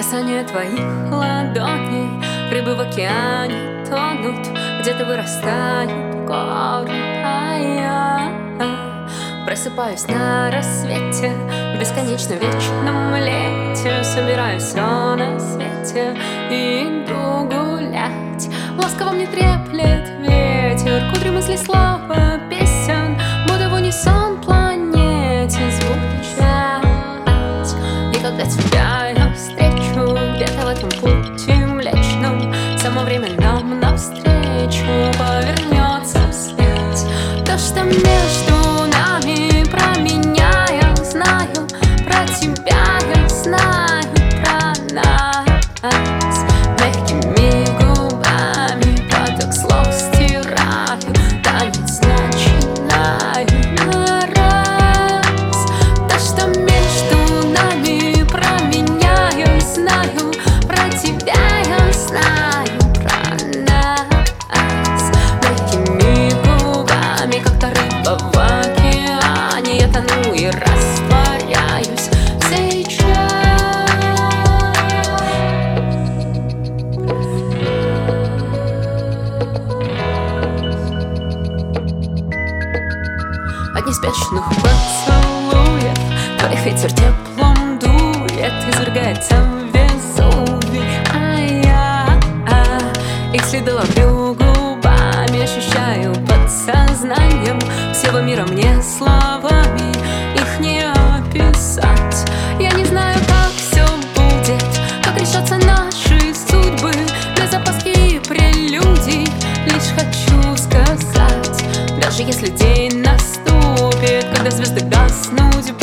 касание твоих ладоней. Рыбы в океане тонут, где-то вырастают горы, а я просыпаюсь на рассвете в бесконечно вечном лете. Собираю все на свете и иду гулять. Ласково мне треплет ветер, кудри мысли, слова, песен будто в унисон планете звучать. И когда тебя я встречу где-то в этом пути млечном, само время нам навстречу повернется вспять. То, что между нами, про меня я знаю, про тебя я знаю, про нас. Мягкими губами поток слов стираю, танец начинаю на раз. То, что между нами, про меня я знаю, про тебя я знаю, про нас. Мягкими губами, как та рыба в океане, я тону и растворяюсь сейчас. От неспешных поцелуев твоих ветер теплом дует, извергается Везувий, а я их следы ловлю губами, ощущаю подсознанием всего мира мне словами их не описать. Я не знаю, как все будет, как решатся наши судьбы, без опаски и прелюдий. Лишь хочу сказать, даже если день наступит, когда звезды гаснуть